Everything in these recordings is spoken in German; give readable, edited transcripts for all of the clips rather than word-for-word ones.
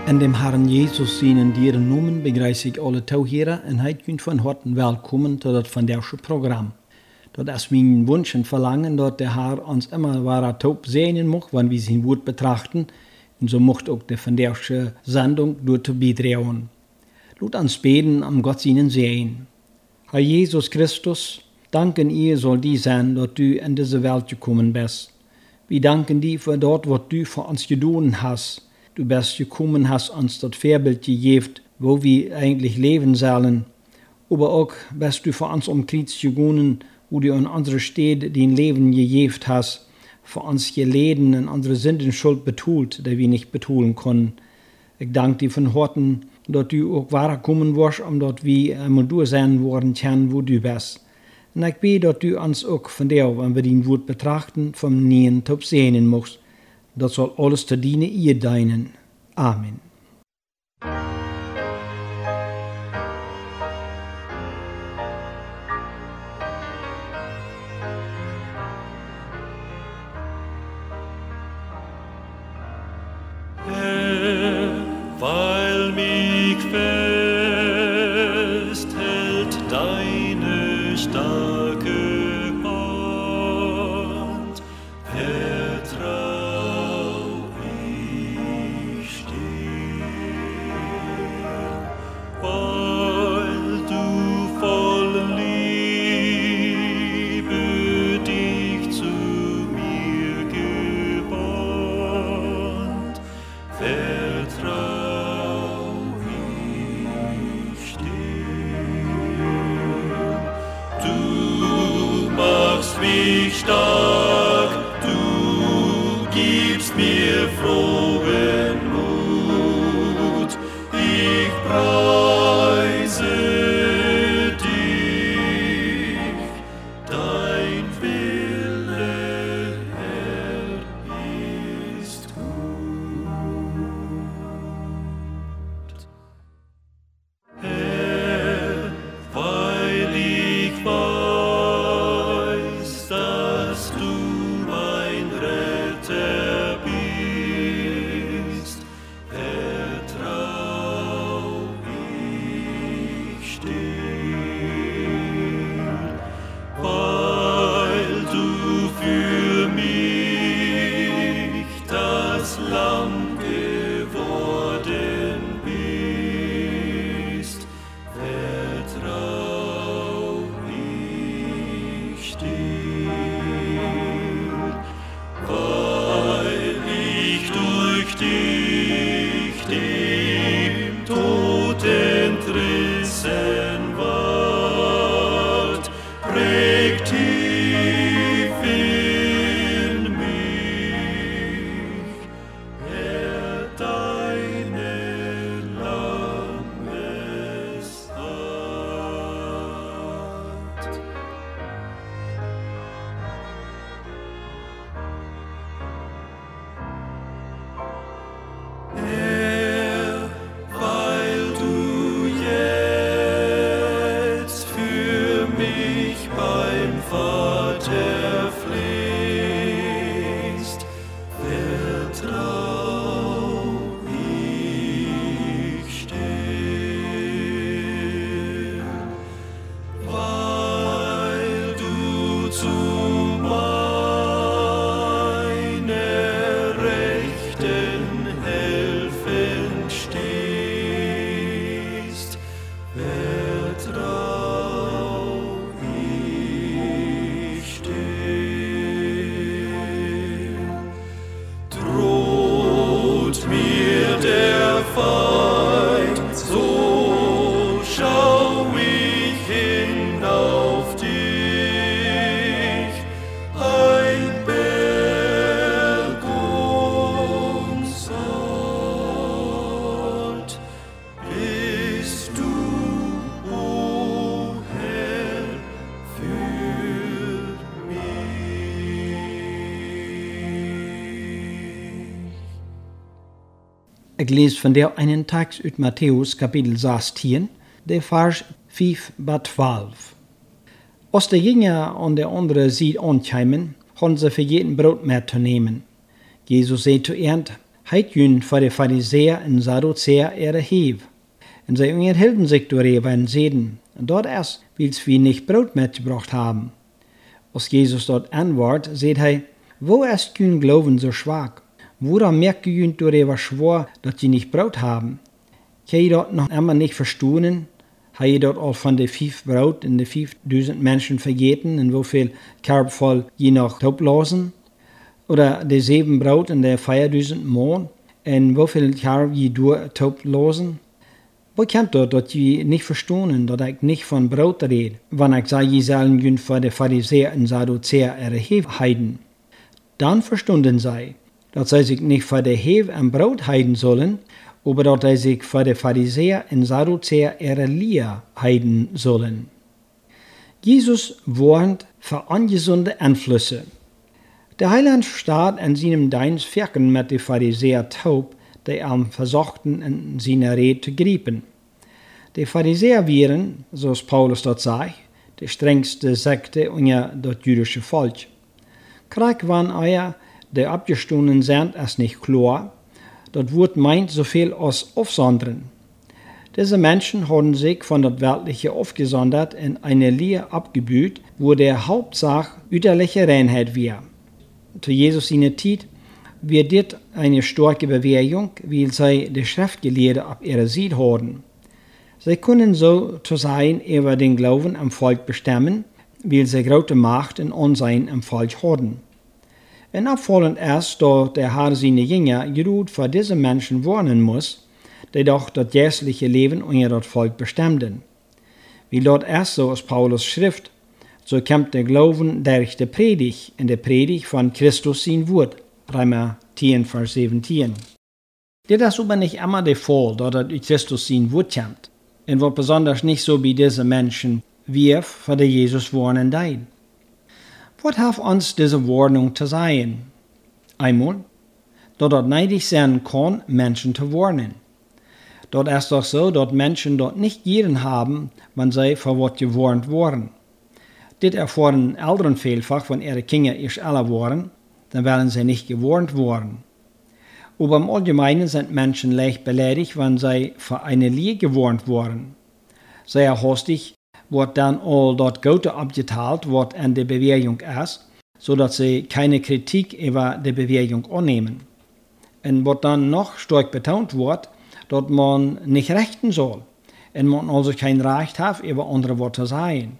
In dem Herrn Jesus seinen dieren Namen begrüße ich alle Zuhörer und heut von Herzen willkommen zu das vandaagse Programm. Das ist mein Wunsch und Verlangen, dass der Herr uns immer wahrer taub sehen mag, wenn wir sein Wort betrachten. Und so macht auch die vandaagse Sendung dort beitragen. Lass uns beten, am Gott seinen sehen. Herr Jesus Christus, danken ihr soll die sein, dass du in diese Welt gekommen bist. Wir danken dir für dort, was du für uns getan hast. Du bist gekommen, hast uns das Vorbild gegeben, wo wir eigentlich leben sollen. Aber auch bist du für uns Kreuz gegangen, wo du in unsere Städte dein Leben gegeben hast, für uns geleden und unsere Sündenschuld betont, die wir nicht betonen können. Ich danke dir von Herzen, dass du auch weiterkommen wirst, dass wir einmal durch sein worden können, wo du bist. Und ich bete, dass du uns auch von der, wenn wir dein Wort betrachten, vom Nähen top sehen musst. Das soll alles zu dienen ihr deinen. Amen. Herr, weil mich festhält deine starke Hand, vertrau ich dir, weil du voll Liebe dich zu mir gewandt, vertrau ich dir. Du machst mich stark, du gibst mir frohen Mut. Ich preise dich, dein Wille, Herr, ist gut. Herr, weil ich weiß, dass du mein Retter bist, vertrau ich dir, weil du für mich das Lamm geworden bist, vertrau ich dir, weil ich durch dich dem Tod entrissen ward, prägt tief in mich, Herr, deine Lammesart. Herr, weil du jetzt für mich beim Vater flehst, vertrau ich dir, weil du zu meiner Rechten helfend stehst, vertrau ich dir. Droht mir der Feind, so schau ich hin auf dich, ein Bergungsort bist du, o Herr, für mich. Ich lese von der einen Text aus Matthäus Kapitel 16, der Vers 5-12. Als de Jünger an der anderen Seite ankwamen, hadden ze vergeten Brot mitzunehmen. Jesus zei zu ihnen, heit jün voor de Pharisäer en Sadduzäer ihre Hev. En zij unterhielten sich darüber en zeiden, dort erst wils wir nicht Brot mitgebracht haben. Als Jesus dort antwortet, sagt hij, wo ist jün Glauben so schwach? Woran merkt jün darüber schwor, dass sie nicht Brot haben? Kann je dort noch einmal nicht verstehen? Hat je dort al von de 5 Brot en de 5000 Menschen vergeten en hoeveel Karb voll je noch toplosen? Oder de 7 Brot en de 4000 Mann en hoeveel Karb je door toplosen? Wo kennt dort, dass je nicht verstehen, dass ich nicht von Brot rede, wenn ich sage, je sollen jün für de Pharisäer und Sadduzäer ihre Hev heiden? Dann verstunden sie, dass sie sich nicht für de Hev und Brot heiden sollen, aber dass sie sich für de Pharisäer und Sadduzäer ihre Lehre heiden sollen. Jesus warnt vor ungesunde Einflüsse. Der Heiland steht in seinem Dienst Wirken mit den Pharisäer taub, die versuchten, in seine Rede zu greifen. Die Pharisäer waren, zoals Paulus dort sagt, die strengste Sekte unter das jüdische Volk. Krieg waren euer, die abgestoßen sind, ist nicht klar. Das Wort meint so viel als aufsondern. Diese Menschen haben sich von das Weltliche aufgesondert in eine Lehre abgebüht, wo der Hauptsache üterliche Reinheit war. Zu Jesus seiner Zeit wird dit eine starke Bewegung, weil sie die Schriftgelehrten auf ihrer Seite haben. Sie können so zu sein über den Glauben am Volk bestimmen, weil sie große Macht und Ansehen am Volk haben. En opvallend ist, dass der Herr seine Jünger gerut für diese Menschen warnen muss, die doch das geistliche Leben unter das Volk bestimmten. Wie dort erst so aus Paulus Schrift, so kommt der Glauben durch die Predigt, in der Predigt von Christus sein Wort. Römer 10, Vers 17. Das ist aber nicht immer der Fall, dass das Christus sein Wort kommt. Und wird besonders nicht so bei diesen Menschen, wie für die Jesus warnen dein. Was hat uns diese Warnung zu sagen? Einmal, dass das neidig sein kann, Menschen zu warnen. Dort ist doch so, dass Menschen dort nicht jeden haben, wenn sie vor was gewarnt wurden. Dit erfahren Eltern vielfach, wenn ihre Kinder erst alle waren, dann werden sie nicht gewarnt worden. Aber im Allgemeinen sind Menschen leicht beleidigt, wenn sie für eine Lehre gewarnt wurden. Sehr hastig wird dann all das Gute abgeteilt, was an der Bewegung ist, sodass sie keine Kritik über die Bewegung annehmen. Und was dann noch stark betont wird, dass man nicht rechten soll und man also kein Recht hat, über andere Worte zu sagen.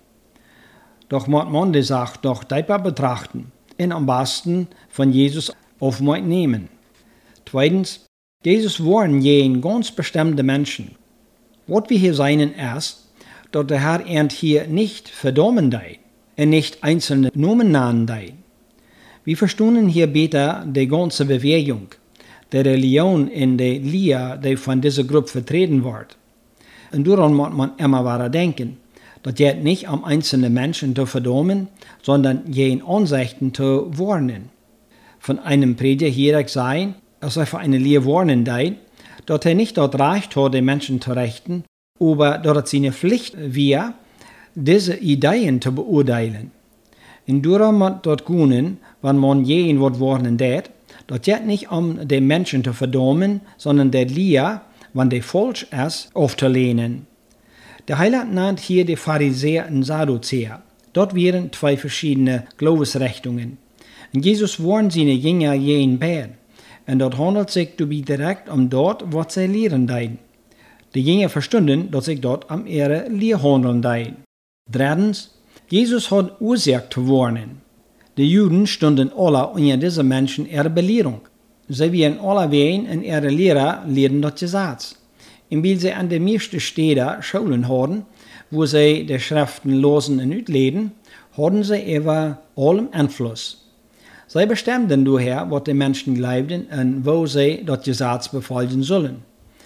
Doch muss man die Sache doch deeper betrachten und am besten von Jesus aufnehmen. Zweitens, Jesus warnt jeden ganz bestimmte Menschen. Was wir hier sehen ist, dass der Herr hier nicht verdammen dein und nicht einzelne Namen nennen dein. Wir verstehen hier besser die ganze Bewegung, die Religion in der Lehre, die von dieser Gruppe vertreten wird. Und daran muss man immer weiter denken, dass jetzt nicht am einzelnen Menschen zu verdammen, sondern jeden Ansichten zu warnen. Von einem Prediger hier sein, als er für eine Lehre warnen dein, dass er nicht dort Recht hat, den Menschen zu richten, aber dass es seine Pflicht wäre, diese Ideen zu beurteilen. In darum muss dort gehen, wenn man jeden was warnen tät, dass jetzt nicht um den Menschen zu verdammen, sondern der Lehre, wenn der falsch ist, aufzulehnen. Der Heiland nennt hier die Pharisäer und Sadduzäer. Dort wären 2 verschiedene Glaubensrichtungen. Und Jesus warnt seine Jünger jeden beiden. Und dort handelt sich dabei direkt um dort, was sie lehren dein. Die Jünger verstanden, dass sich dort um ihre Lehre handeln dein. Drittens, Jesus hat Ursache zu warnen. Die Juden stunden alle unter diese Menschen ihre Belehrung. Sie werden alle wehen in ihre Lehre lehren das Gesetz. Und weil sie an den meisten Städten Schulen hatten, wo sie die Schriften losen und utleden, hatten sie über allem Einfluss. Sie bestimmten daher, was die Menschen glaubten und wo sie das Gesetz befolgen sollen.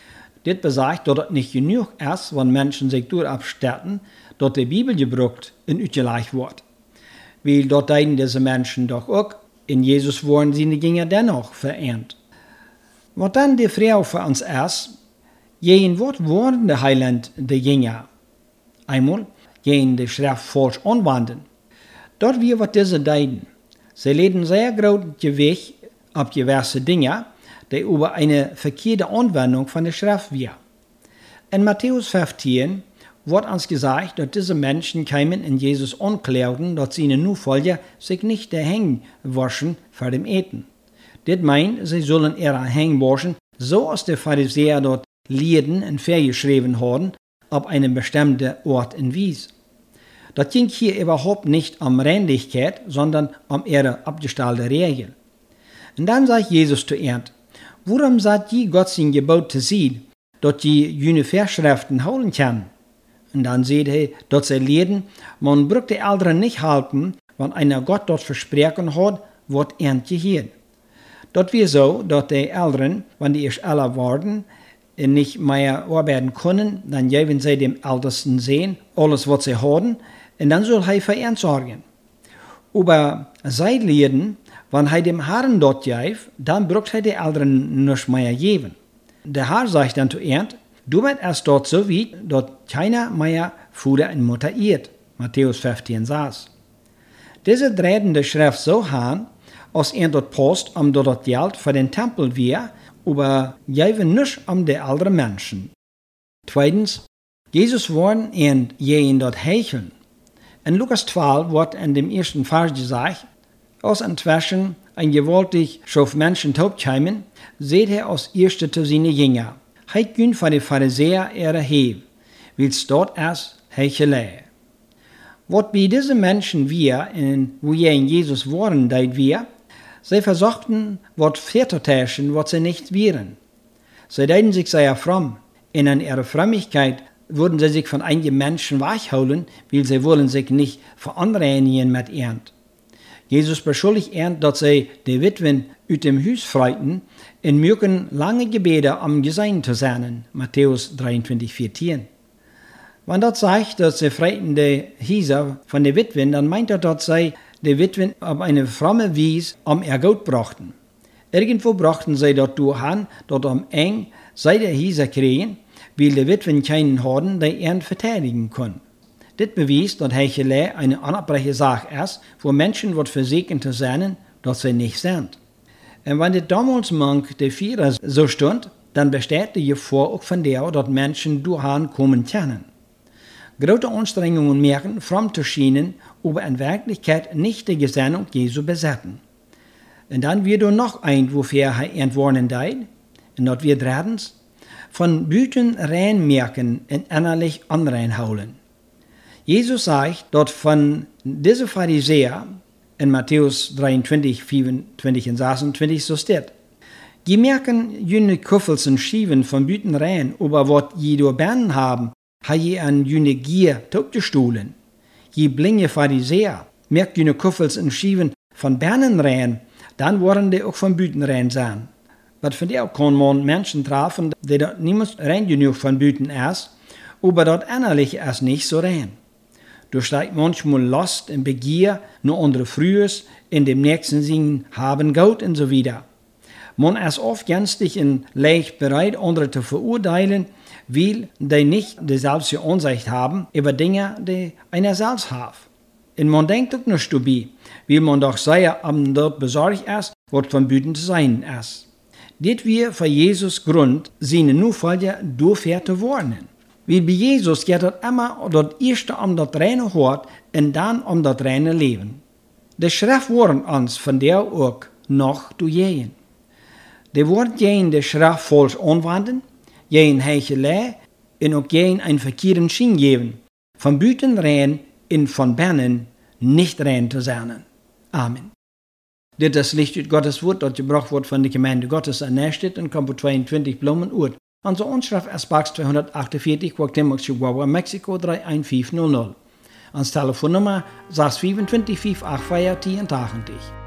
Das besagt, dass es nicht genug ist, wenn Menschen sich dort abstatten, dass die Bibel gebraucht und ausgelegt wird. Weil dort deuten diese Menschen doch auch, in Jesus wurden sie Jünger dennoch verehrt. Was dann die Frage für uns ist, gegen was wurden die Heiland die Jünger? Einmal, gegen die Schrift falsch anwenden. Dort wir was diese deuten. Sie legen sehr großes Gewicht auf gewisse Dinge, die über eine verkehrte Anwendung von der Schrift wir. In Matthäus 15 wird uns gesagt, dass diese Menschen kämen in Jesus anklagen, dass seine Nachfolger sich nicht die Hände waschen vor dem Eten. Das meint, sie sollen ihre Hände waschen, so als die Pharisäer dort lehrten und vorgeschrieben haben, ab einem bestimmten Ort in Wies. Das ging hier überhaupt nicht um Reinlichkeit, sondern um ihre abgestellte Regel. Und dann sagt Jesus zu ihnen, warum sagt ihr Gott sein Gebot zu sehen, dass die jene Verschriften holen können? Und dann sagt er, dass sie lehren, man braucht die Älteren nicht halten, wenn einer Gott dort versprochen hat, wird gehört. Das wir so, dass die Älteren, wenn die erst älter werden, nicht mehr arbeiten können, dann geben sie dem Ältesten sehen, alles was sie haben, und dann soll er für ihn sorgen. Aber sie lehren, wenn er dem Herrn dort gibt, dann braucht er die Älteren nicht mehr geben. Der Herr sagt dann zu ihm, du bist erst dort so weit, dass keiner mehr Vater und Mutter irrt. Matthäus 15 saß. Diese drehen die Schrift so an, als dort passt, dort das Geld für den Tempel wir, aber geben nicht die älteren Menschen. Zweitens, Jesus wollen ihn dort hecheln. In Lukas 12 wird in dem ersten Vers gesagt, als inzwischen ein gewaltig Schuf Menschen taub kämen, seht er als Erste zu seinen Jünger. Er ging für die Pharisäer ihre Heb, willst dort erst Hechelei. Was bei diesen Menschen wir, wo in Jesus waren, deit wir, sie versuchten, was vorzutäuschen, was sie nicht wären. Sie deuten sich sehr fromm, und in ihrer Frömmigkeit würden sie sich von einigen Menschen wegholen, weil sie wollen sich nicht veranreinigen mit ihnen. Jesus beschuldigt ihnen, dass sie die Witwen aus dem Haus freuten, und mögen lange Gebete am Gesang zu sein. Matthäus 23,14. Wenn das sagt, dass sie freuten die Häuser von den Witwen, dann meint er, dass sie die Witwen auf eine fromme Weise ihr Geld brachten. Irgendwo brachten sie dort durch an, dort eng sie die Häuser kriegen, weil die Witwen keinen hatten, der ihren verteidigen konnten. Das bewies, dass Hechelei eine unabbreche Sache ist, wo Menschen wird versegnet zu sein, dass sie nicht sind. Und wenn das damals manch die Vierer so stund, dann besteht die Gefahr auch von der, dass Menschen durchhan kommen können. Große Anstrengungen merken, fromm zu schienen, aber in Wirklichkeit nicht die Gesinnung Jesu besetzen. Und dann wird noch ein, wofür er entwornen deit, und das wird drittens, von Büten rein merken und innerlich unrein holen. Jesus sagt dort von diesen Pharisäer in Matthäus 23, 24 und 26 so steht. Die merken jene Kuffels und Schieven von Büten rein, aber was je durch Bernen haben, ha je an jene Gier gestohlen. Je blinge Pharisäer merkt jene Kuffels und Schieven von Bernen rein, dann wollen die auch von Büten rein sein. Was von der kann man Menschen treffen, die dort niemals rein genug von Büten ist, aber dort innerlich ist nicht so rein. Du steigst manchmal Lust und Begier, nur andere Frühes, in dem nächsten Singen haben Gott und so wieder. Man ist oft gänzlich und leicht bereit, andere zu verurteilen, weil die nicht dieselbe Ansicht haben über Dinge, die einer selbst hat. Und man denkt auch nicht dabei, weil man doch sehr dort besorgt ist, was von Büten zu sein ist. Dit wir für Jesus Grund, seine Nachfolger dafür zu warnen. Weil bei Jesus geht es immer das erste das reine Hort und dann das reine Leben. Die Schrift warnt uns von der auch noch zu gehen. Die wird gehen die Schrift falsch anwenden, gehen Hechelei und auch gehen einen verkehrten Schien geben, von Büten rein und von Bernen nicht rein zu sein. Amen. Dit ist Licht Gottes Wort, das gebracht wird von der Gemeinde Gottes an Nächstadt in Kampo 22 Blumenurt. Unsere Anschrift ist Box 248, Cuauhtémoc, Chihuahua, Mexiko 31500. Ans Telefonnummer 625 584 1080.